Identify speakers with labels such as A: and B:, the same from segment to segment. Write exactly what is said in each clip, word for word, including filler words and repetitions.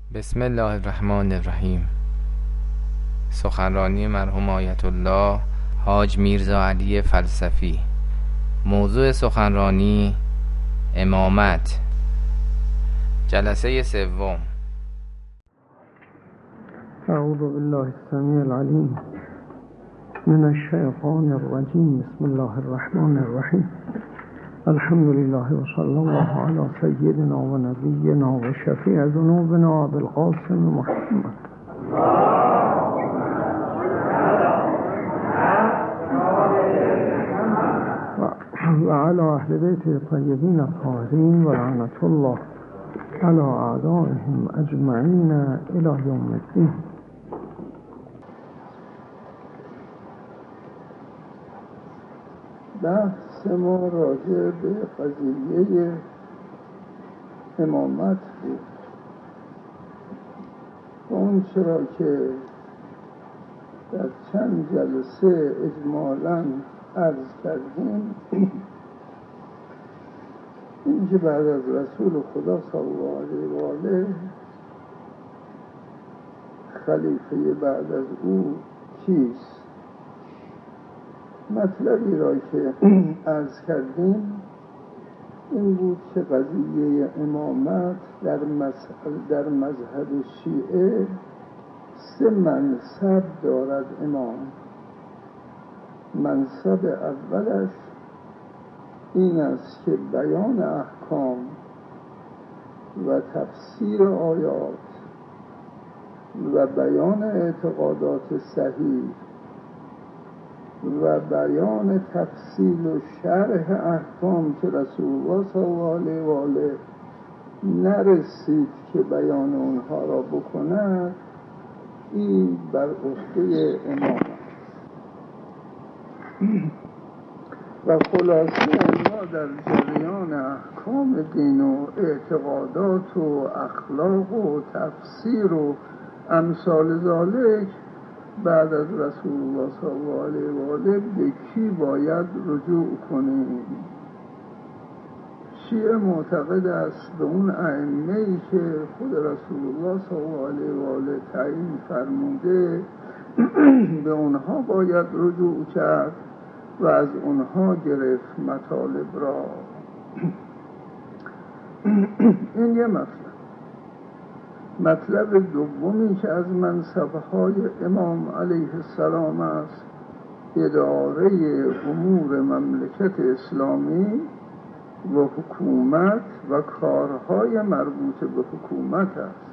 A: بسم الله الرحمن الرحیم. سخنرانی مرحوم آیت الله حاج میرزا علی فلسفی. موضوع سخنرانی امامت. جلسه سوم.
B: اعوذ بالله السمیع العلیم من الشیطان الرجیم. بسم الله الرحمن الرحیم. الحمد لله و صلی الله علی سیدنا و نبینا و شفیع ذنوبنا ابی القاسم محمد و علی اهل بیت الطیبین الطاهرین و لعنة الله علی اعدائهم اجمعین الی یوم الدین. بحث ما راجع به قضیه امامت بود. اون چرا که در چند جلسه اجمالاً عرض کردیم، این که بعد از رسول خدا صلی الله علیه و آله خلیفه بعد از او کیست؟ مطلبی را که عرض کردیم این بود که قضیه امامت در مذهب, در مذهب شیعه سه منصب دارد امام. منصب اولش این است که بیان احکام و تفسیر آیات و بیان اعتقادات صحیح و بیان تفصیل و شرح احکام که رسول الله صلی الله علیه و آله نرسید که بیان اونها را بکند، این بر عهده امام و خلاصه ما در جریان احکام دین و اعتقادات و اخلاق و تفسیر و امثال ذالک بعد از رسول الله صلی الله علیه و آله به کی باید رجوع کنیم؟ شیعه معتقد است به اون ائمه‌ای که خود رسول الله صلی الله علیه و آله تعیین فرموده به اونها باید رجوع کرد و از اونها گرفت مطالب را. این یه مطلب. مطلب دومی که از منصب‌های امام علیه السلام است اداره امور مملکت اسلامی و حکومت و کارهای مربوط به حکومت است.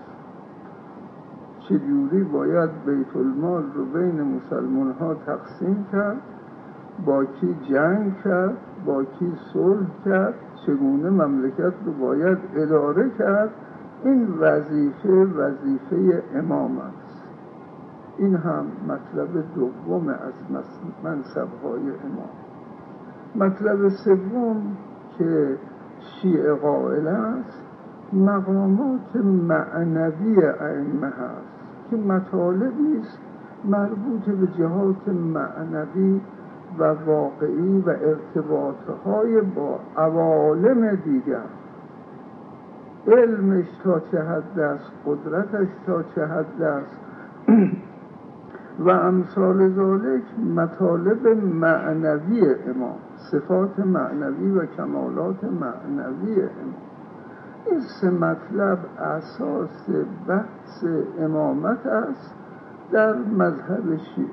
B: چجوری باید بیت المال رو بین مسلمان ها تقسیم کرد، با کی جنگ کرد، با کی صلح کرد، چگونه مملکت رو باید اداره کرد، این وظیفه وظیفه امام است. این هم مطلب دوم از منصب‌های امام. مطلب سوم که شیعه قائل است مقامات معنوی ائمه هست که مطالبی است مربوط به جهات معنوی و واقعی و ارتباطهای با عوالم دیگر، علمش تا چه حد است، قدرتش تا چه حد است و امثال ذالک مطالب معنوی امام، صفات معنوی و کمالات معنوی امام. این سه مطلب اساس بحث امامت است در مذهب شیعه.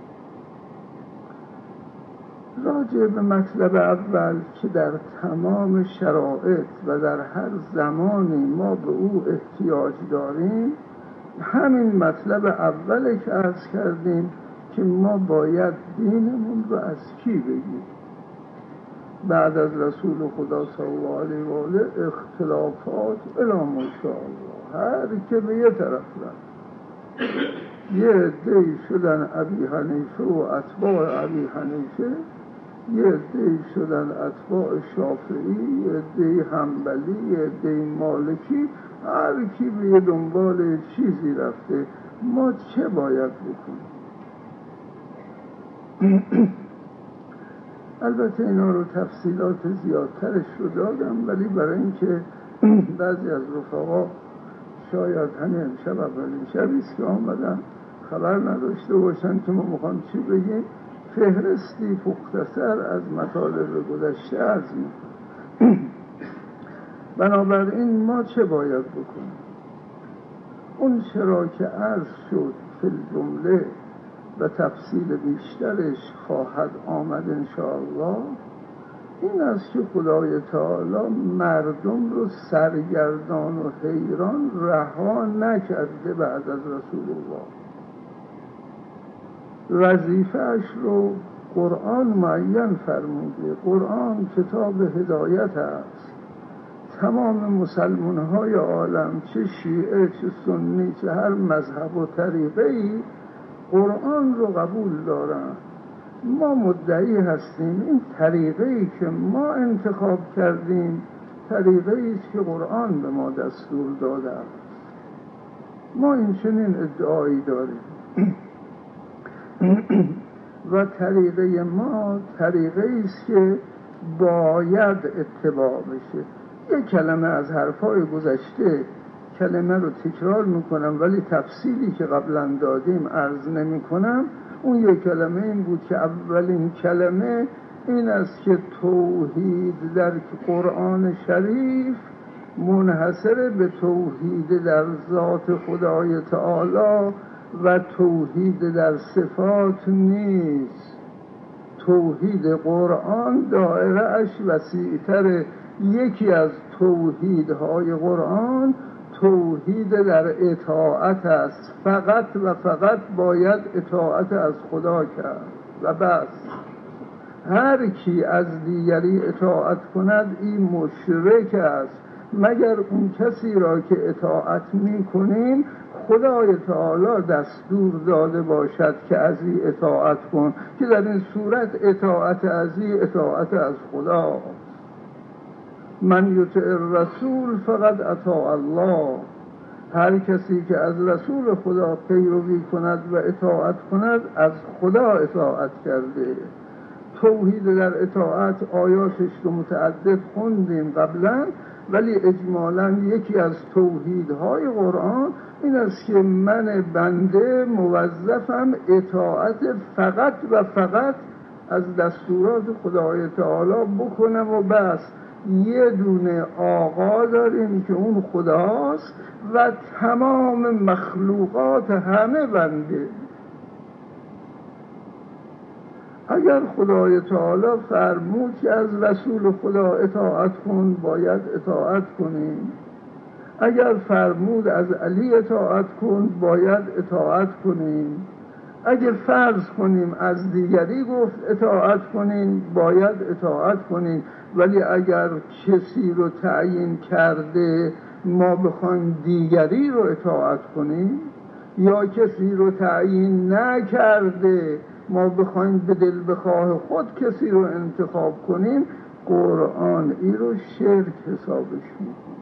B: راجع به مطلب اول که در تمام شرایط و در هر زمانی ما به او احتیاج داریم، همین مطلب اوله که عرض کردیم که ما باید دینمون رو از کی بگیریم. بعد از رسول خدا صلی الله علیه و آله اختلافات الی ماشاءالله، هر که به یه طرف رفت. یه عده‌ای شدن ابی حنیفه و اتباع ابی حنیفه، یه عده‌ای شدن اتباع شافعی، یه عده‌ای حنبلی، یه عده‌ای مالکی، هر کی به یه دنبال چیزی رفته. ما چه باید بکنیم؟ البته اینا رو تفصیلات زیادترش رو دادم، ولی برای اینکه بعضی از رفقا شاید همین امشب اولین شبیست که آمدن خبر نداشته باشن که ما میخوام چی بگیم. فهرستی مختصر از مطالب گذشته عرض میکنم. بنابراین ما چه باید بکنیم؟ اون چرا که عرض شد فی الجمله و تفصیل بیشترش خواهد آمد انشاءالله، این است که خدای تعالی مردم رو سرگردان و حیران رها نکرده بعد از رسول الله. وظیفه‌اش رو قرآن معین فرموده. قرآن کتاب هدایت است. تمام مسلمان های عالم، چه شیعه چه سنی چه هر مذهب و طریقه‌ای، قرآن رو قبول دارن. ما مدعی هستیم این طریقه‌ای که ما انتخاب کردیم طریقه‌ای است که قرآن به ما دستور داده است. ما این چنین ادعایی داریم و طریقه ما طریقه‌ای است که باید اتباع بشه. یک کلمه از حرفای گذشته کلمه رو تکرار میکنم، ولی تفصیلی که قبلا دادیم عرض نمی کنم. اون یک کلمه این بود که اولین کلمه این است که توحید در قرآن شریف منحصر به توحید در ذات خدای تعالی و توحید در صفات نیست. توحید قرآن دایره اش وسیع‌تر. یکی از توحیدهای قرآن توحید در اطاعت است. فقط و فقط باید اطاعت از خدا کرد و بس. هر کی از دیگری اطاعت کند این مشرک است، مگر اون کسی را که اطاعت می کنیم خدای تعالی دستور داده باشد که از این اطاعت کن، که در این صورت اطاعت از این اطاعت از خدا. من یطع الرسول فقط اطاع الله. هر کسی که از رسول خدا پیروی کند و اطاعت کند از خدا اطاعت کرده. توحید در اطاعت آیاتش رو متعدد خوندیم قبلا، ولی اجمالاً یکی از توحیدهای قرآن این است که من بنده موظفم اطاعت فقط و فقط از دستورات خدای تعالی بکنم و بس. یه دونه آقا داریم که اون خداست و تمام مخلوقات همه بنده. اگر خدای تعالی فرمود که از رسول خدا اطاعت کن باید اطاعت کنیم. اگر فرمود از علی اطاعت کن باید اطاعت کنیم. اگر فرض کنیم از دیگری گفت اطاعت کنیم باید اطاعت کنیم. ولی اگر کسی رو تعیین کرده ما بخوایم دیگری رو اطاعت کنیم، یا کسی رو تعیین نکرده ما بخوایم به دل بخواه خود کسی رو انتخاب کنیم، قرآن این رو شرک حسابش میکنه.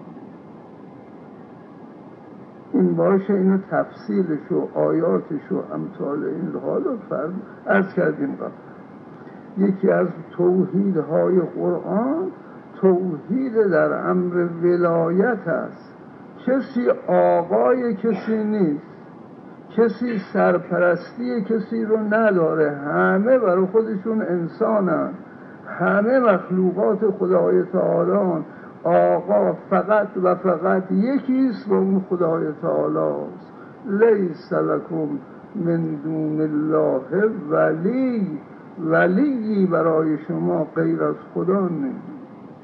B: این باشه اینو تفصیلش و آیاتش و امثال این حال رو فرم عرض کردیم قبل. یکی از توحیدهای قرآن توحید در امر ولایت است. کسی آقای کسی نیست، کسی سرپرستی کسی رو نداره. همه برای خودشون انسانن، همه مخلوقات خدای تعالی. آقا فقط و فقط یکیست و اون خدای تعالی است. لیس لکم من دون الله ولی. ولی برای شما غیر از خدا نیست.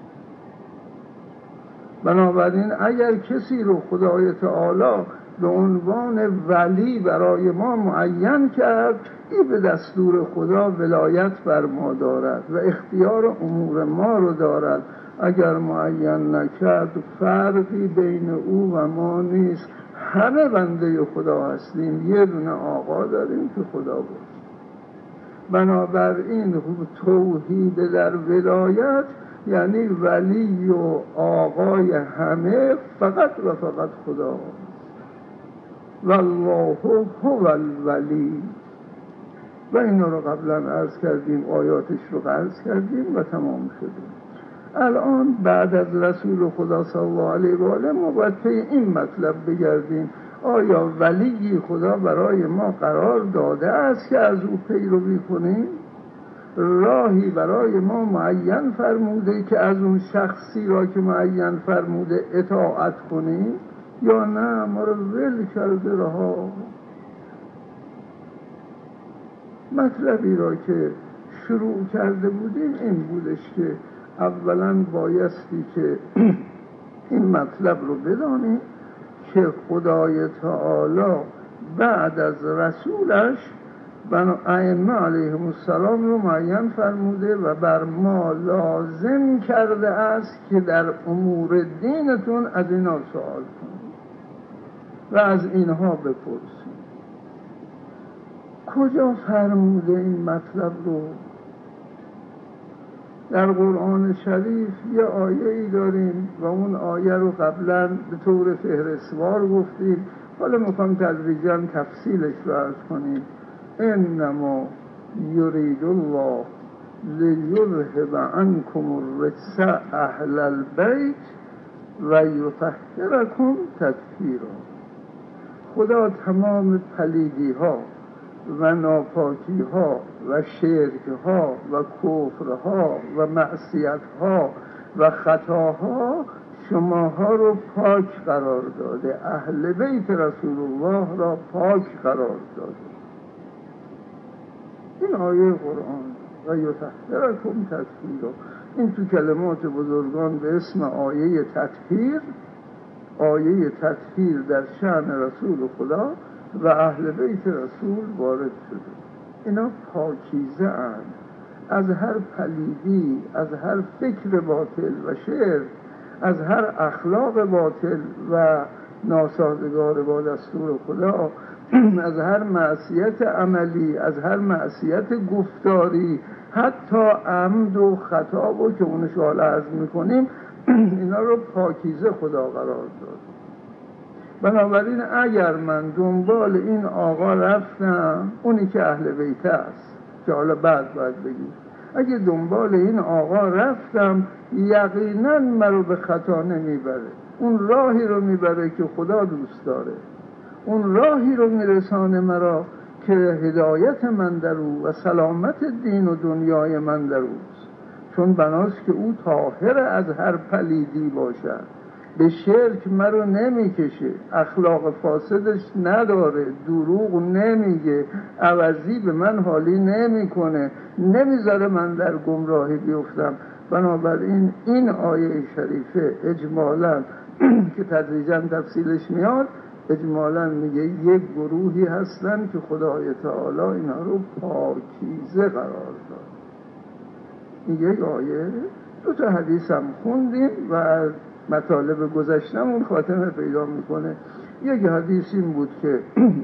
B: بنابراین اگر کسی رو خدای تعالی به عنوان ولی برای ما معین کرد، این به دستور خدا ولایت بر ما دارد و اختیار امور ما رو دارد. اگر معین نکرد فرقی بین او و ما نیست. همه بنده خدا هستیم، یه دونه آقا داریم که خدا بود. بنابراین توحید در ولایت یعنی ولی و آقای همه فقط و فقط خدا. والله هو الولی. و این رو قبلا عرض کردیم، آیاتش رو عرض کردیم و تمام شدیم. الان بعد از رسول خدا صلی الله علیه و آله ما باید پی این مطلب بگردیم، آیا ولی خدا برای ما قرار داده است که از او پیروی کنیم؟ راهی برای ما معین فرموده که از اون شخصی را که معین فرموده اطاعت کنیم، یا نه ما رو ول کرده رها؟ مطلبی را که شروع کرده بودیم این بودش که اولا بایستی که این مطلب رو بدانیم که خدای تعالی بعد از رسولش بنا ائمه علیهم السلام رو معین فرموده و بر ما لازم کرده است که در امور دینتون از اینا سوال کنید و از اینها بپرسید. کجا فرموده این مطلب رو؟ در قرآن شریف یه آیه ای داریم و اون آیه رو قبلا به طور فهرستوار گفتیم، حالا میخوام تدریجاً تفصیلش رو عرض کنیم. انما یرید الله لیذهب عنکم الرجس اهل البیت و یطهرکم تطهیرا. خدا تمام پلیدی ها و ناپاکی ها و شرک ها و کفر ها و معصیت ها و خطاها شماها رو پاک قرار داده، اهل بیت رسول الله را پاک قرار داده. این آیه قرآن و یطهرکم تطهیرا، این تو کلمات بزرگان به اسم آیه تطهیر، آیه تطهیر در شأن رسول خدا و اهل بیت رسول وارد شده. اینا پاکیزه اند از هر پلیدی، از هر فکر باطل و شرک، از هر اخلاق باطل و ناسازگار با دستور خدا، از هر معصیت عملی، از هر معصیت گفتاری، حتی عمد و خطا و که اونش حالا عرض میکنیم، اینا رو پاکیزه خدا قرار داد. بنابراین اگر من دنبال این آقا رفتم، اونی که اهل بیت است که حالا بعد باید بگیم، اگه دنبال این آقا رفتم یقینا مرا به خطا نمیبره، اون راهی رو میبره که خدا دوست داره، اون راهی رو میرسانه مرا که هدایت من در او و سلامت دین و دنیای من در اوست، چون بناست که او طاهر از هر پلیدی باشد، به شرک مرا نمیکشه، اخلاق فاسدش نداره، دروغ نمیگه، عوضی به من حالی نمیکنه، نمیذاره من در گمراهی بیفتم. بنابراین این آیه شریفه اجمالاً که تدریجاً تفصیلش میاد، اجمالاً میگه یک گروهی هستن که خدای تعالی اینا رو پاکیزه قرار داد. این یک آیه. دو تا حدیث هم خوندیم و مطالب گذشتمون خاتمه پیدا میکنه. یک حدیث این بود که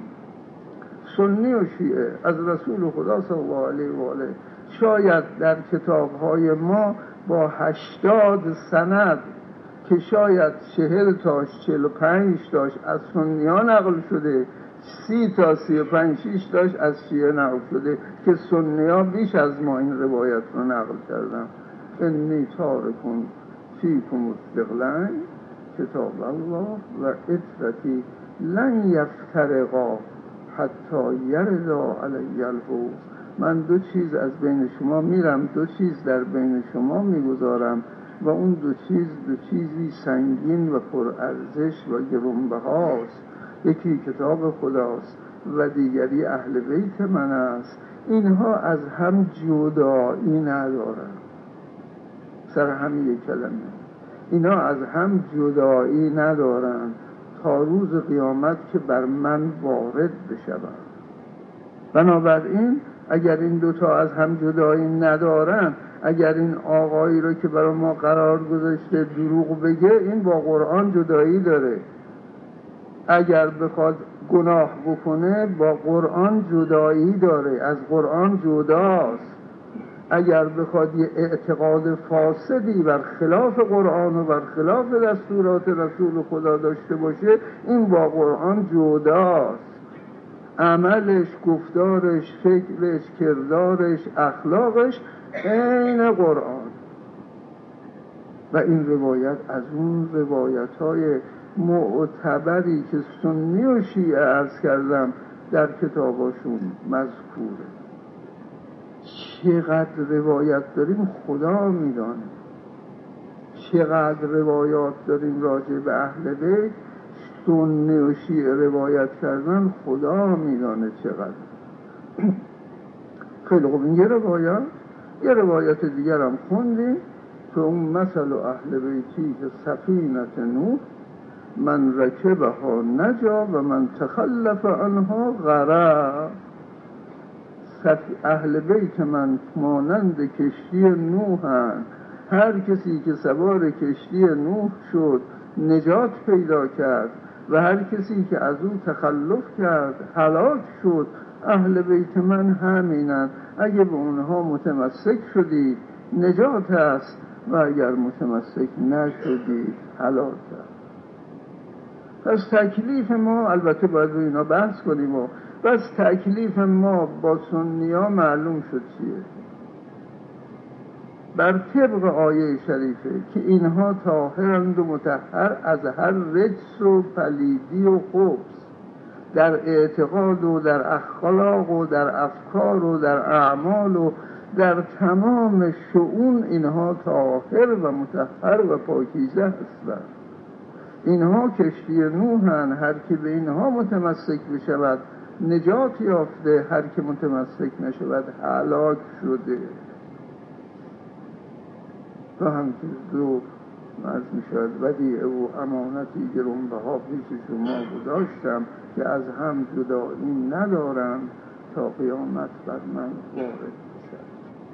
B: سنی و شیعه از رسول خدا صلی الله علیه و آله شاید در کتابهای ما با هشتاد سند که شاید چهل تاش چهل و پنج تاش از سنی ها نقل شده، سی تا سی و پنج شیش تاش از شیعه نقل شده که سنی ها بیش از ما این روایت رو نقل کردن. انی تارکم فیکم الثقلین کتاب الله و اطرتی لن یفترقا حتی یرضا علی الحوض. من دو چیز از بین شما میرم، دو چیز در بین شما میگذارم و اون دو چیز دو چیزی سنگین و پرارزش و گرانبهاست. یکی کتاب خداست و دیگری اهل بیت من است. اینها از هم جدایی ندارن، سر همین یک کلمه اینا از هم جدایی ندارن تا روز قیامت که بر من وارد بشوند. بنابراین اگر این دوتا از هم جدایی ندارن، اگر این آقایی رو که برای ما قرار گذاشته دروغ بگه، این با قرآن جدایی داره. اگر بخواد گناه بکنه با قرآن جدایی داره، از قرآن جداست. اگر بخواد یه اعتقاد فاسدی بر خلاف قرآن و بر خلاف دستورات رسول خدا داشته باشه، این با قرآن جداست. عملش، گفتارش، فکرش، کردارش، اخلاقش عین قرآن. و این روایت از اون روایت های معتبری که سنی و شیعه عرض کردم در کتاباشون مذکوره. چقدر روایت داریم خدا میدانه، چقدر روایات داریم راجع به اهل بیت سنی و شیعه روایت کردن خدا میدانه چقدر. خیلی خوب، این یه روایت. یه روایت دیگر هم خوندیم که اون مثل اهل بیتی که سفینت نوح من رکبها نجا و من تخلف عنها غرق. اهل بیت من مانند کشتی نوحند، هر کسی که سوار کشتی نوح شد نجات پیدا کرد و هر کسی که از او تخلف کرد هلاک شد. اهل بیت من همینند، اگه به اونها متمسک شدید نجات است و اگر متمسک نشدید هلاک است. پس تکلیف ما، البته باید رو اینا بحث کنیم، و بس تکلیف ما با سنی ها معلوم شد چیه. بر طبق آیه شریفه که اینها طاهرند و مطهر از هر رجس و پلیدی و خبث، در اعتقاد و در اخلاق و در افکار و در اعمال و در تمام شؤون اینها طاهر و مطهر و پاکیزه هستند. اینها کشتی نوحند، هر که به اینها متمسک بشود نجات یافته، هر که متمسک نشود هلاک شده. و همچنین دو مرز می شود ودیعه و امانتی گرانبها پیش شما گذاشتم که از هم جدایی ندارم تا قیامت بر من وارد بشد.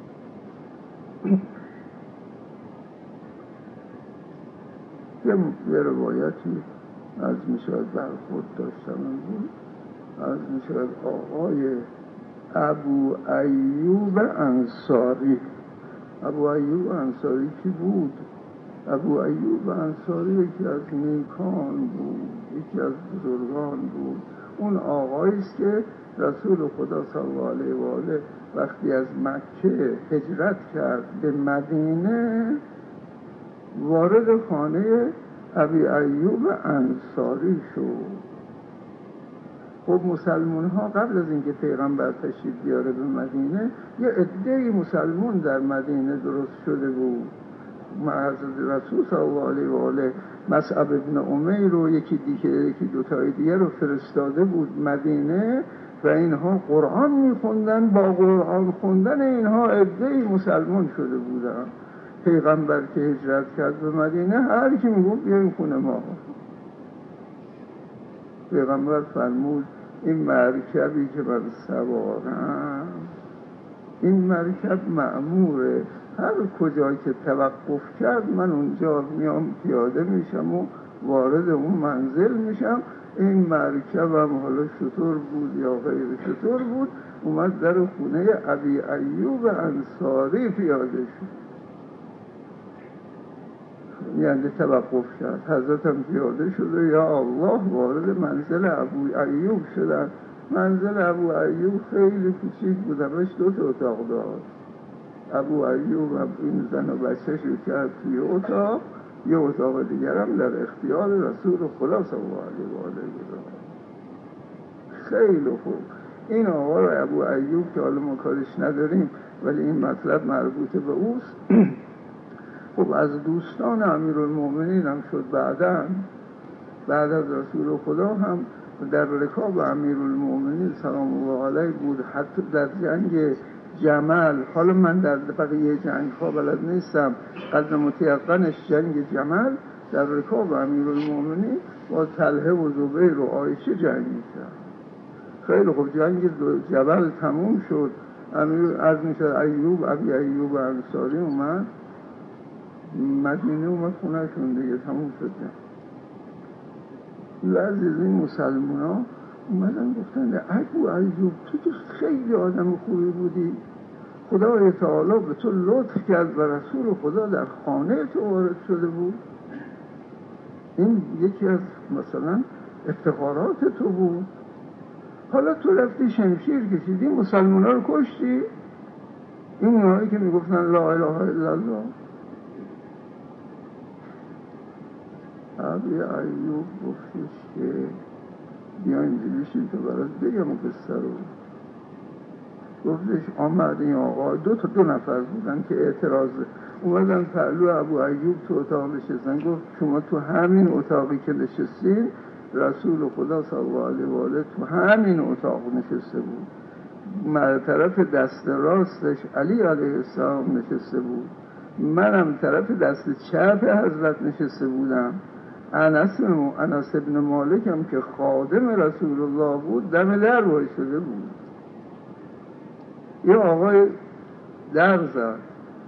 B: یه روایتی از می شود بر خود داشتم بود، از می شود آقای ابو ایوب انصاری. ابو ایوب انصاری کی بود؟ ابو ایوب انصاری یکی از نیکان بود، یکی از بزرگان بود. اون آقایی است که رسول خدا صلی الله علیه و آله وقتی از مکه هجرت کرد به مدینه وارد خانه ابی ایوب انصاری شد. خب مسلمان ها قبل از اینکه پیغمبر تشریف بیاره به مدینه یه عده‌ای مسلمان در مدینه درست شده بود. حضرت رسول صلی الله علیه و آله مصعب ابن عمیر رو یکی دیگه یکی دو تای دیگه رو فرستاده بود مدینه و اینها قرآن میخوندن. با قرآن خوندن اینها عده‌ای مسلمان شده بودن. پیغمبر که هجرت کرد به مدینه هر کی میگفت بیاین خونه ما. پیغمبر فرمود این مرکبی که من سوارم این مرکب مأموره، هر کجا که توقف کرد من اونجا میام پیاده میشم و وارد اون منزل میشم. این مرکبم حالا شطور بود یا غیر شطور بود اومد در خونه ابی ایوب انصاری پیاده شد، یعنی توقف کرد. حضرت هم پیاده شده یا الله وارد منزل ابو ایوب شدن. منزل ابو ایوب خیلی کوچیک بود، همش دو تا اتاق داشت. ابو ایوب هم این زن و بچه‌ش رو کرد توی اتاق، یه اتاق دیگر هم در اختیار رسول خدا صلی الله علیه و آله گذاشت. خیلی خوب. این آقا رو ابو ایوب که حالا ما کارش نداریم ولی این مطلب مربوط به اوست، خب از دوستان امیرالمومنین هم شد. بعداً بعد از رسول خدا هم در رکاب امیرالمومنین سلام الله علیه بود، حتی در جنگ جمل. حالا من در بقیه جنگ ها بلد نیستم، قدر متیقنش جنگ جمل در رکاب امیرالمومنین با طلحه و زبیر و عایشه جنگ می‌کرد. خیلی خوب جنگ جبل تموم شد. امیر از میشد ایوب ابی ایوب انصاری اومد مدینه، اومد خونه شون دیگه تموم شد. بعضی از این مسلمان ها اومدن گفتن ابو ایوب تو که خیلی آدم خوبی بودی، خدای تعالی به تو لطف کرد و رسول خدا در خانه تو وارد شده بود، این یکی از مثلا افتخارات تو بود، حالا تو رفتی شمشیر کشیدی مسلمان ها رو کشتی. این اونهایی که میگفتن لا اله الا الله. ابی ایوب گفتش که بیاین بشین تو برات بگم قصه رو. گفتش آمد این آقا، دو تا دو نفر بودن که اعتراض اومدن پهلو ابو ایوب تو اتاق نشستن. گفت شما تو همین اتاقی که نشستین رسول خدا صلی الله علیه و آله تو همین اتاق نشسته بود، طرف دست راستش علی علیه السلام نشسته بود، منم طرف دست چپ حضرت نشسته بودم. انس انس ابن مالک هم که خادم رسول الله بود دم در وایساده بود. یه آقای در زد،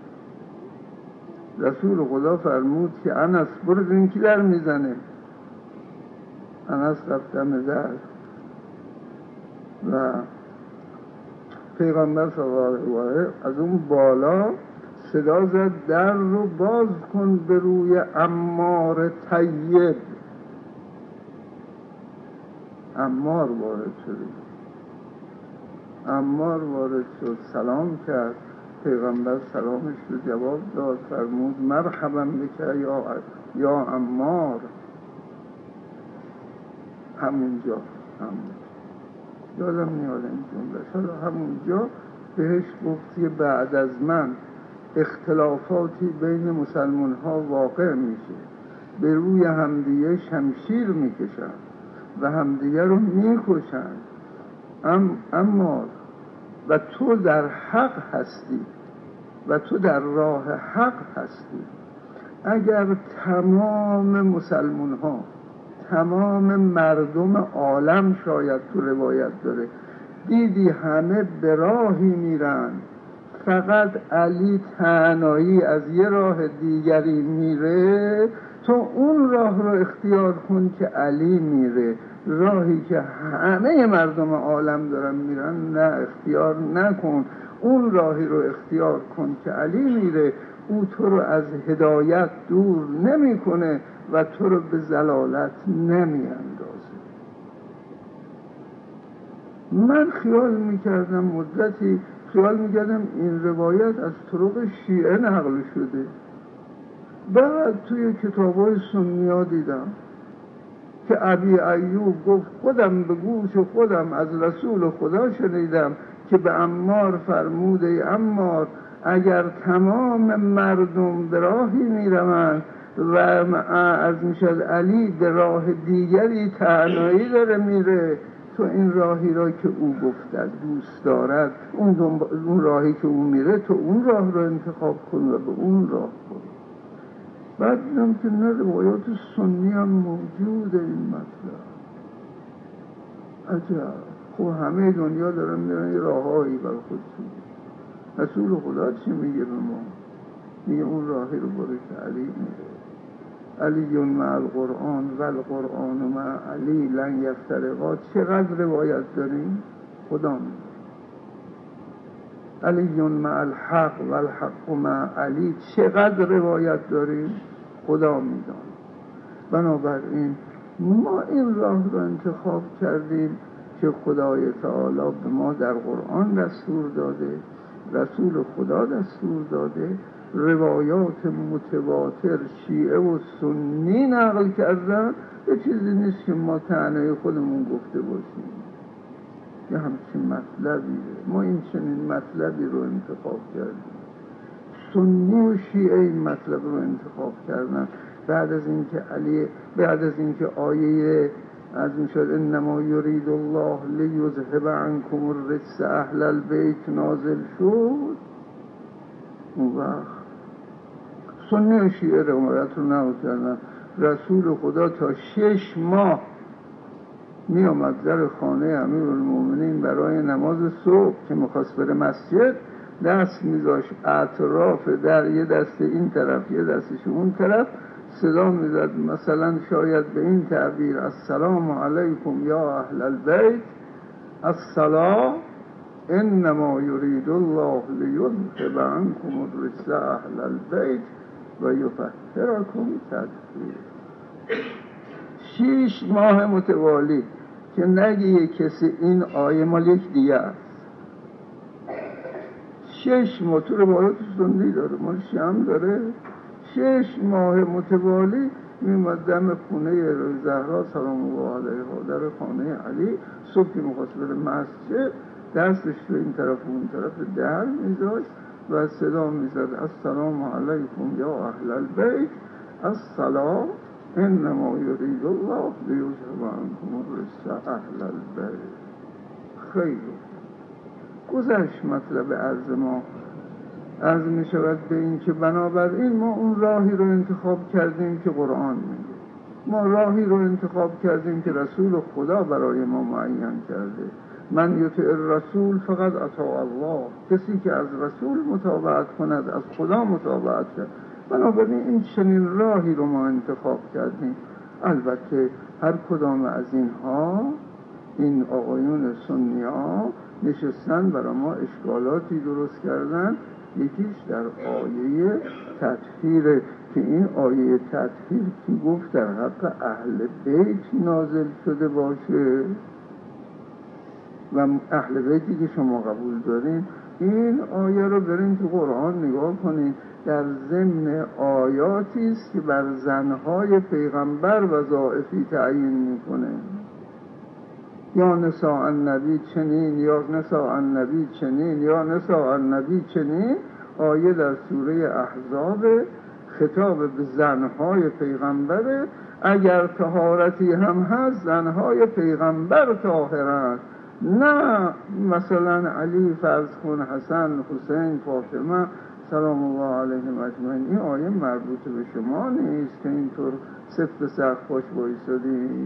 B: رسول خدا فرمود که انس برو ببین کی در میزنه. انس رفت دم در و پیغمبر صلی الله علیه و آله از اون بالا صدا زد در رو باز کن به روی عمار طیب. عمار وارد شد، عمار وارد شد، سلام کرد. پیغمبر سلامش رو جواب داد، فرمود مرحبا بک یا یا عمار. همونجا همونجا یادم میاد این جمله، حالا همونجا بهش گفت که بعد از من اختلافاتی بین مسلمان ها واقع میشه، به روی همدیگه شمشیر میکشن و همدیگه رو میکشن، ام اما و تو در حق هستی و تو در راه حق هستی. اگر تمام مسلمان ها، تمام مردم عالم، شاید تو روایت داره، دیدی همه به راهی میرن، فقط علی تنهایی از یه راه دیگری میره، تو اون راه رو اختیار کن که علی میره. راهی که همه مردم عالم دارن میرن نه، اختیار نکن. اون راهی رو اختیار کن که علی میره. او تو رو از هدایت دور نمیکنه و تو رو به ضلالت نمیاندازه. من خیال میکردم مدتی خیال میکردم این روایت از طرق شیعه نقل شده. بعد توی کتابای سنی ها دیدم که ابی ایوب گفت خودم به گوش خودم از رسول خدا شنیدم که به عمار فرموده ای عمار اگر تمام مردم به راهی میروند و از میشد علی به راه دیگری تنهایی داره میره، تو این راهی را که او گفته دوست دارد، اون, اون راهی که او میره تو اون راه را انتخاب کن و به اون راه کن. بعد دیدم که نه، روایات سنی هم موجوده این مطلب. عجب، خب همه دنیا دارن میرن یه راههایی برای خودشون. رسول خدا چی میگه به ما؟ میگه اون راهی رو برو که علی میره. علی مع القرآن و القرآن مع علی لن یفترقا. چقدر روایت داریم؟ خدا میگه علی مع الحق و الحق مع علی. چقدر روایت داریم؟ خدا میدونه. بنابراین ما این راه رو انتخاب کردیم که خدای تعالی به ما در قرآن دستور داده، رسول خدا دستور داده، روایات متواتر شیعه و سنی نقل کردن. یه چیزی نیست که ما تنهایی خودمون گفته باشیم. یه همچین مطلبیه، ما این چنین مطلبی رو انتخاب کردیم. سنی و شیعه این مطلب رو انتخاب کردن بعد از اینکه علی بعد از اینکه آیه از این شد انما یرید الله لیذهب عنکم الرجس اهل البیت نازل شد. اون وقت سنی و شیعه روایت رو نقل کردن. رسول خدا تا شش ماه می آمد در خانه امیرالمومنین برای نماز صبح که میخواست بره مسجد، دست میذاشت اطراف در، یه دست این طرف یه دستش اون طرف، صدا میزد مثلا شاید به این تعبیر السلام علیکم یا اهل البیت الصلاة انما یرید الله لیذهب عنکم الرجس اهل البیت و یطهرکم تطهیرا. شیش ماه متوالی که نگه کسی این آیه مال یک دیگه است. شش ماه تو روایات سنی داره، مال شیعه هم داره. شش ماه متوالی میومد دم خونه زهرا سلام الله علیها، در خانه علی، صبح که میخواست بره مسجد دستش رو این طرف و اون طرف در میذاشت و صدا میزد السلام علیکم یا اهل البیت الصلاة انما یرید الله لیذهب عنکم الرجس اهل البیت. خیلی گذشت مطلب عرض ما. عرض می شود به این که بنابراین ما اون راهی رو انتخاب کردیم که قرآن میگه، ما راهی رو انتخاب کردیم که رسول خدا برای ما معین کرده. من یطع الرسول فقط اطاع الله، کسی که از رسول متابعت کند از خدا متابعت کرد. بنابراین این چنین راهی رو ما انتخاب کردیم. البته هر کدام از اینها، این آقایون سنی ها نشستن برای ما اشکالاتی درست کردن. یکیش در آیه تطهیر که این آیه تطهیر کی گفت در حق اهل بیت نازل شده باشه و اهل بیتی که شما قبول دارین. این آیه رو برین تو قرآن نگاه کنین، در ضمن آیاتی است که بر زنهای پیغمبر وظایفی تعیین میکنه. یا نساء النبی چنین، یا نساء النبی چنین، یا نساء النبی چنین. آیه در سوره احزاب خطاب به زنهای پیغمبره. اگر طهارتی هم هست زنهای پیغمبر طاهرند، نه مثلا علی، فرض کن حسن، حسین، فاطمه سلام الله علیهم اجمعین. این آیه مربوط به شما نیست که اینطور سفت سخت خوش بایستادی.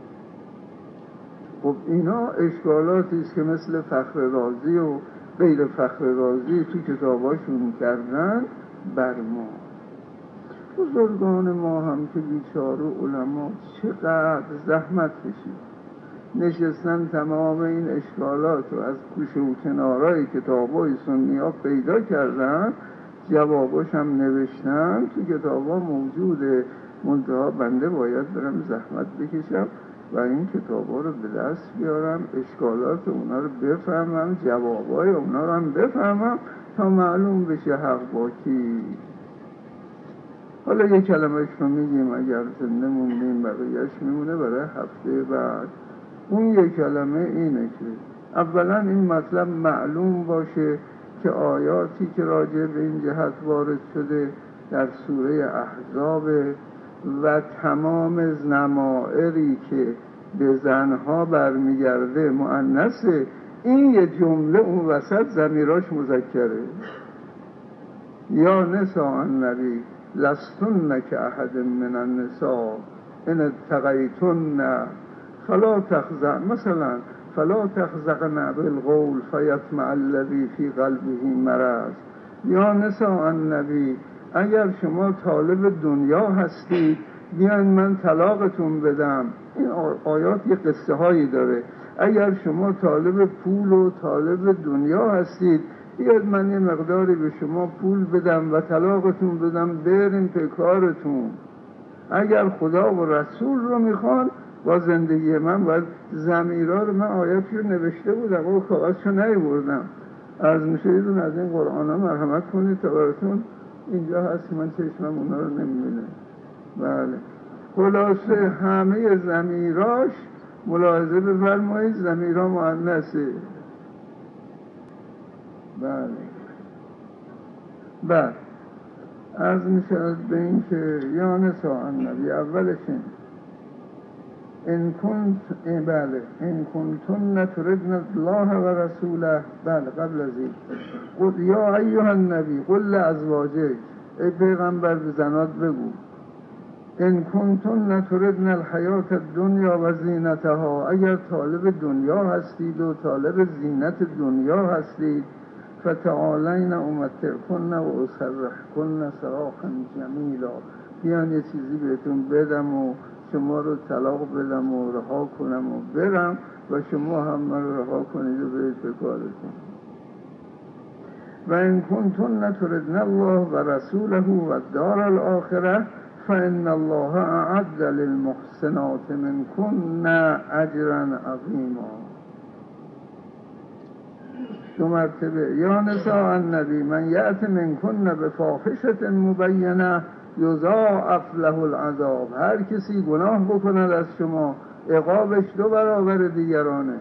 B: خب اینا اشکالاتی است که مثل فخر رازی و غیر فخر رازی تو کتاباشون کردن بر ما. بزرگان ما هم که بیچاره علما چقدر زحمت کشید، نشستن تمام این اشکالات رو از کوچه و کنارای کتابای سنی ها پیدا کردن، جواباش هم نوشتن تو کتابا موجوده. منتها بنده باید برم زحمت بکشم و این کتابا رو به دست بیارم، اشکالات اونا رو بفهمم، جوابای اونا رو هم بفهمم تا معلوم بشه حق با کی. حالا یک کلمهش رو میگیم، اگر زنده موندیم بقیهش میمونه برای هفته بعد. اون یک کلمه اینه که اولا این مطلب معلوم باشه که آیاتی که راجع به این جهت وارد شده در سوره احزاب و تمام ضمائری که به زنها برمیگرده مؤنثه. این یه جمله اون وسط ضمیراش مذکره. یا نساء النبی لستن کاحد من النساء ان اتقیتن فلا تخزع مثلا فلا تخزعن بالقول فیطمع الذی فی قلبه مرض. یا نساء النبی اگر شما طالب دنیا هستید بیاین من طلاقتون بدم. این آیات یه قصه هایی داره. اگر شما طالب پول و طالب دنیا هستید بیاید من یه مقداری به شما پول بدم و طلاقتون بدم، برین پی کارتون. اگر خدا و رسول رو میخوان با زندگی من باید ضمیرها رو، من آیاتی رو نوشته بودم و کاغذشو نیاوردم، عرض میشه یه دون از این قرآن ها مرحمت کنید تا براتون اینجا هست، من چشمم اونا رو نمیبینه. بله خلاصه همه ضمیراش ملاحظه بفرمایید ضمیرها مؤنثه. بله بله عرض میشه به این که یا نساء النبی اولش این ان کنت بله ان کنتن تردن الله و رسوله. بله قبل از این قل یا ایها النبی قل لازواجک، ای پیغمبر به زنات بگو ان کنتن تردن الحیات الدنیا و زینتها، اگر طالب دنیا هستید و طالب زینت دنیا هستید فتعالین امتعکن و اسرحکن سراحا جمیلا، بیان یه چیزی بهتون بدم و شما رو طلاق بدم و رها کنم و برم و شما هم من رو رها کنید و برید به کارتون. و ان کنتن تردن الله و رسوله و الدار الاخره فان الله اعد للمحسنات منکن اجرا عظیما. دو مرتبه یا نساء النبی من یأت منکن بفاحشة مبینه یضاعف له العذاب، هر کسی گناه بکند از شما عقابش دو برابر دیگرانه.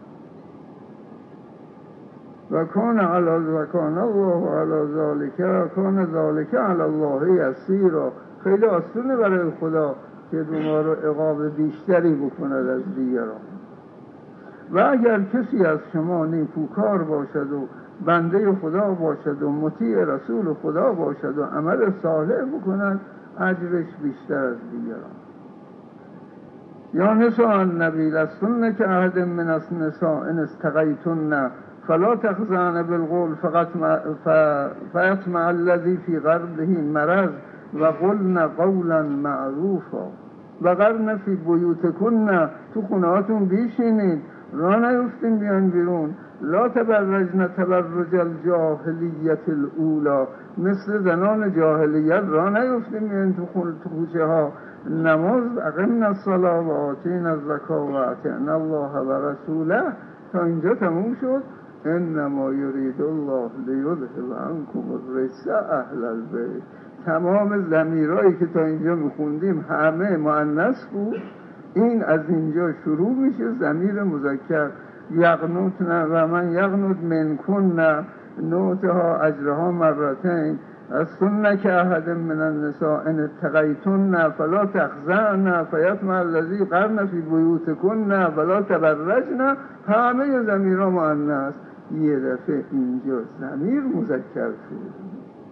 B: و کان علی و کان الله علی ذالک و کان ذالک علی الله یسیرا، خیلی آسونه برای خدا که ما رو عقاب بیشتری بکند از دیگران. و اگر کسی از شما نیکوکار باشد و بنده خدا باشد و مطیع رسول خدا باشد و عمل صالح بکند، اجرش بیشتر از دیگران. یا نساء النبی لستن کأحد من النساء ان استقیتن فلا تخضعن بالقول فقط فیطمع الذی فی قلبه مرض و قلن قولا معروفا. وقرن فی بیوتکن، تو خونهاتون بیشینید، راه نیفتین بیان بیرون. لا تبرجن تبرج الجاهلیت الاولا، مثل زنان جاهلیت راه نیفتین بیان تو خون تو کوچه ها. نماز اقمنا الصلاة و آتینا الزکاة و اطعنا الله و رسوله. تا اینجا تموم شد. انما یرید الله لیذهب عنکم الرجس اهل البیت. تمام ضمیرایی که تا اینجا میخوندیم همه مؤنث بود. این از اینجا شروع میشه ضمیر مذکر. یقنوتن و من یقنوت منکن نوتها اجرها مرتين از سنک احد من النساء ان اتقیتن فلا تخزعن فیطمع الذی قرن فی بیوتکن ولا تبرجن. همه ضمیرها مؤنث. یه دفعه اینجا ضمیر مذکر شد.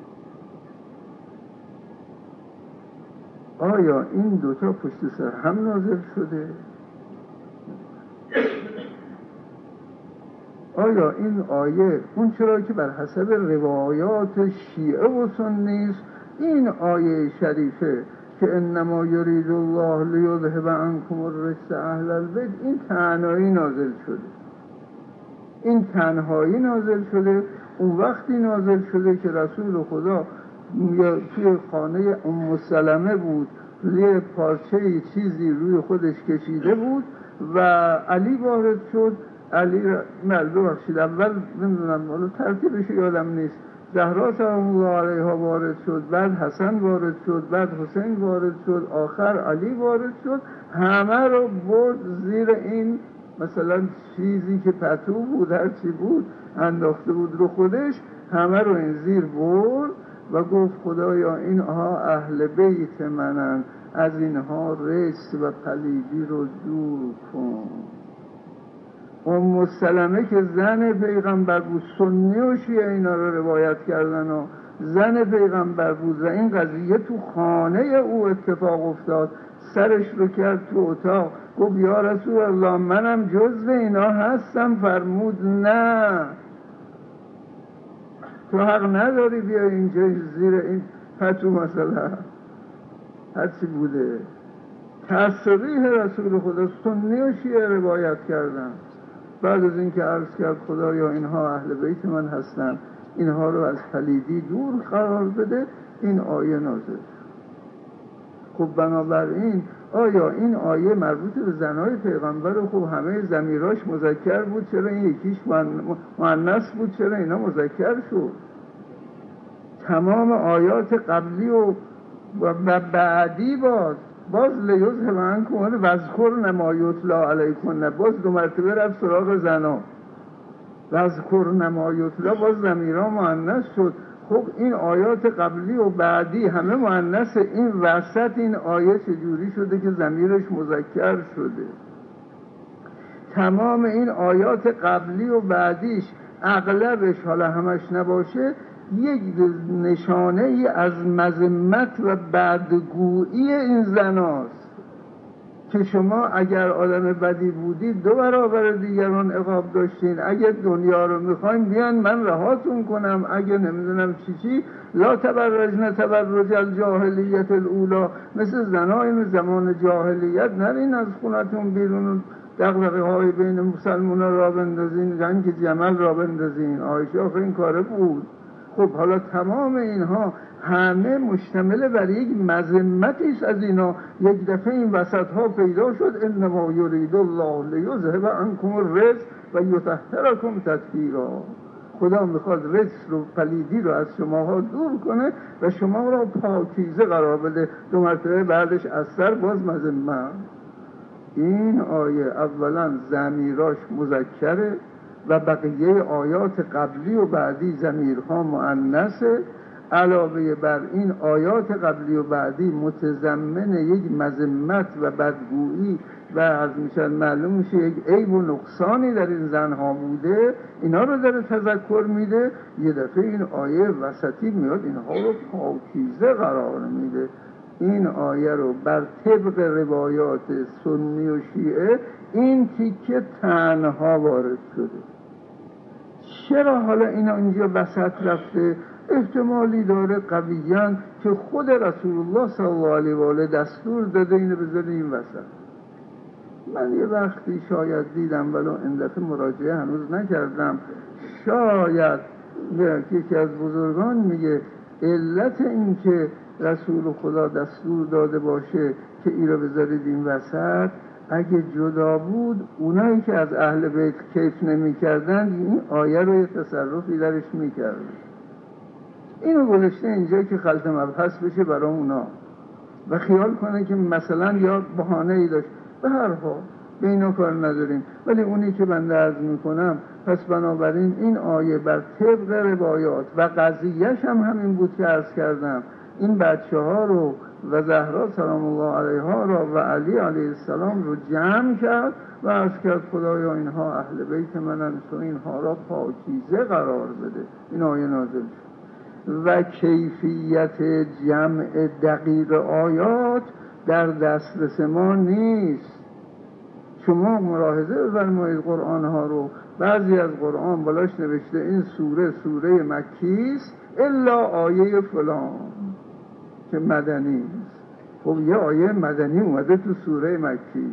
B: آیا این دوتا پشت سر هم نازل شده؟ آیا این آیه اون چرا که بر حسب روایات شیعه و سنی است، این آیه شریفه که انما یرید الله لیذهب عنکم الرجس اهل البیت، این تنهایی نازل شده. این تنهایی نازل شده. اون وقتی نازل شده که رسول خدا توی خانه ام سلمه بود، یه پارچه چیزی روی خودش کشیده بود و علی وارد شد. علی ملبه بخشید اول نمیدونم حالا ترتیبش یادم نیست، زهرا سلام الله علیها وارد شد، بعد حسن وارد شد، بعد حسین وارد شد، آخر علی وارد شد. همه رو برد زیر این مثلا چیزی که پتو بود، هر چی بود انداخته بود رو خودش، همه رو این زیر برد و گفت خدایا اینها اهل بیت منن، از اینها رجس و پلیدی رو دور کن. ام سلمه که زن پیغمبر بود، سنی و شیعه اینا رو روایت کردن و زن پیغمبر بود و این قضیه تو خانه او اتفاق افتاد. سرش رو کرد تو اتاق، گفت یا رسول الله منم جزو اینا هستم. فرمود نه، تو حق نداری بیا اینجا زیر این پتو مثلا هرچی بوده. تصریح رسول خدا سنی و شیعه روایت کردن. بعد از اینکه عرض کرد خدایا اینها اهل بیت من هستن، اینها رو از پلیدی دور قرار بده، این آیه نازل. خب بنابراین آیا این آیه مربوط به زنای پیغمبر؟ خب همه ضمیراش مذکر بود، چرا این یکیش مؤنث بود؟ چرا اینا مذکر شد؟ تمام آیات قبلی و بعدی باز باز لیذهب عنکم واذکرن ما یتلی علیکن، باز دو مرتبه رفت سراغ زنا. واذکرن ما یتلی، باز ضمیرها مؤنث شد. خب این آیات قبلی و بعدی همه مؤنث، این وسط این آیه چجوری شده که ضمیرش مذکر شده؟ تمام این آیات قبلی و بعدیش اغلبش، حالا همش نباشه، یک نشانه ای از مذمت و بدگویی این زناست که شما اگر آدم بدی بودید دو برابر دیگران عقاب داشتین. اگر دنیا رو میخواین بیان من رهاتون کنم، اگر نمیدونم چی چی. لا تبرجن تبرج الجاهلیت الاولا، مثل زنای زمان جاهلیت نرین از خونتون بیرون، دغدغه های بین مسلمان را بندازین، جنگ جمل را بندازین. عایشه آخه این کاره بود. خب حالا تمام اینها همه مشتمل بر یک مذمتی است از اینا. یک دفعه این وسط ها پیدا شد انما یرید الله لیذهب عنکم الرجس و یطهرکم تطهیرا. خدا میخواد رجس رو، پلیدی رو از شماها دور کنه و شما را پاکیزه قرار بده. دو مرتبه بعدش از سر باز مذمت. این آیه اولا ضمیراش مذکره و بقیه آیات قبلی و بعدی ضمیرها مؤنثه. علاوه بر این آیات قبلی و بعدی متضمن یک مذمت و بدگویی و از میشن معلوم میشه یک عیب و نقصانی در این زنها بوده، اینا رو داره تذکر میده. یه دفعه این آیه وسطی میاد اینها رو پاکیزه قرار میده. این آیه رو بر طبق روایات سنی و شیعه این تیکه تنها وارد شده. چرا حالا اینا اینجا وسط رفته؟ احتمالی داره قویاً که خود رسول الله صلی الله علیه و آله دستور داده اینو بذاره این وسط. من یه وقتی شاید دیدم ولو این دفعه مراجعه هنوز نکردم، شاید یکی از بزرگان میگه علت این که رسول خدا دستور داده باشه که این رو بذارید این وسط، اگه جدا بود اونایی که از اهل بیت کیف نمی کردن این آیه رو یه تصرفی درش می کردن. اینو گذاشته اینجا که خلط مبحث بشه برای اونا و خیال کنه که مثلا یا بهانه ای داشت. به هر حال به اینا کار نداریم، ولی اونی که بنده عرض میکنم پس بنابراین این آیه بر طبق روایات و قضیهش هم همین بود که عرض کردم، این بچه ها رو و زهرا سلام الله علیها را و علی علیه السلام رو جمع کرد و عرض کرد خدایا اینها اهل بیت منن، تو اینها را پاکیزه قرار بده. این آیه نازل شد. و کیفیت جمع دقیق آیات در دسترس ما نیست. شما ملاحظه بفرمایید قرآن ها رو، بعضی از قرآن بالاش نوشته این سوره سوره مکی است الا آیه فلان که مدنی است. خب یه آیه مدنی اومده تو سوره مکی،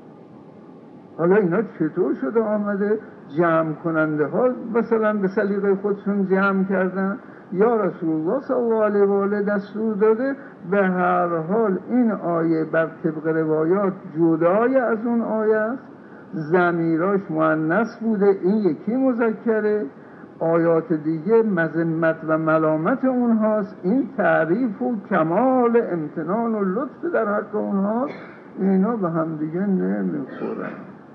B: حالا اینا چطور شده آمده؟ جمع کننده ها مثلا به سلیقه خودشون جمع کردن یا رسول الله صلی الله علیه و آله دستور داده؟ به هر حال این آیه بر طبق روایات جدای از اون آیه است، ضمیراش مؤنث بوده، این یکی مذکره، آیات دیگه مذمت و ملامت اونهاست، این تعریف و کمال امتنان و لطف در حق اونهاست. اینا به هم دیگه نمیخورن.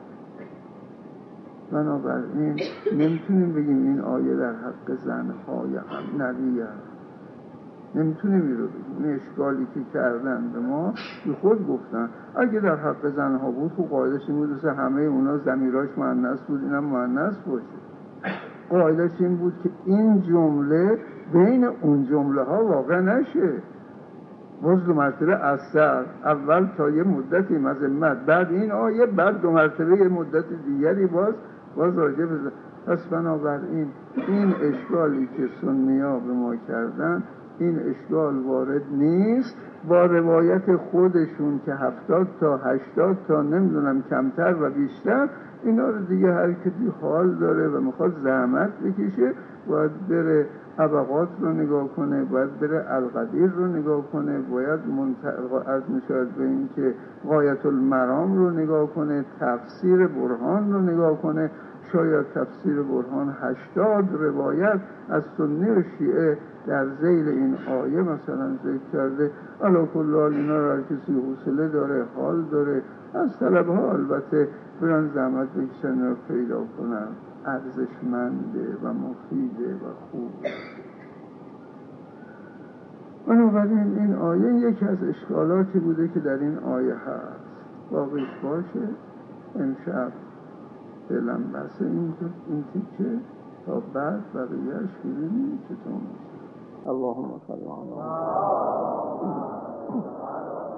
B: بنابراین نمیتونیم بگیم این آیه در حق زنهای هم نبیه، نمیتونیم این رو بگیم. این اشکالی که کردن به ما به خود گفتن اگه در حق زنها بود خب قاعدش این بود که همه اونا ضمیراش مؤنث بود اینم مؤنث باشه. قاعدش این بود که این جمله بین اون جمله ها واقع نشه. باز دو مرتبه از سر، اول تا یه مدتی مذمت، بعد این آیه، بعد دو مرتبه یه مدت دیگری باز باز راجع بزن. پس بنابراین این اشکالی که سنی‌ها به ما کردن این اشکال وارد نیست. با روایت خودشون که هفتاد تا هشتاد تا نمیدونم کمتر و بیشتر، اینا رو دیگه هر کسی حال داره و میخواد زحمت بکشه باید بره طبقات رو نگاه کنه، باید بره القدیر رو نگاه کنه، باید منطقه از نشاید به این که غایت المرام رو نگاه کنه، تفسیر برهان رو نگاه کنه. شاید تفسیر برهان هشتاد روایت از سنی و شیعه در ذیل این آیه مثلا ذکر کرده. علا کل حال اینا رو هر کسی حوصله داره، حال داره، از طلب ها البته برن زحمت بکشن رو پیدا کنن، ارزشمنده و مفیده و خوبه. بنابراین این آیه یکی از اشکالاتی بوده که در این آیه هست. باقیش باشه امشب فعلا بس این این تیکه تا بعد بقیهش ببینیم چطور میشه. اللهم صل علی محمد.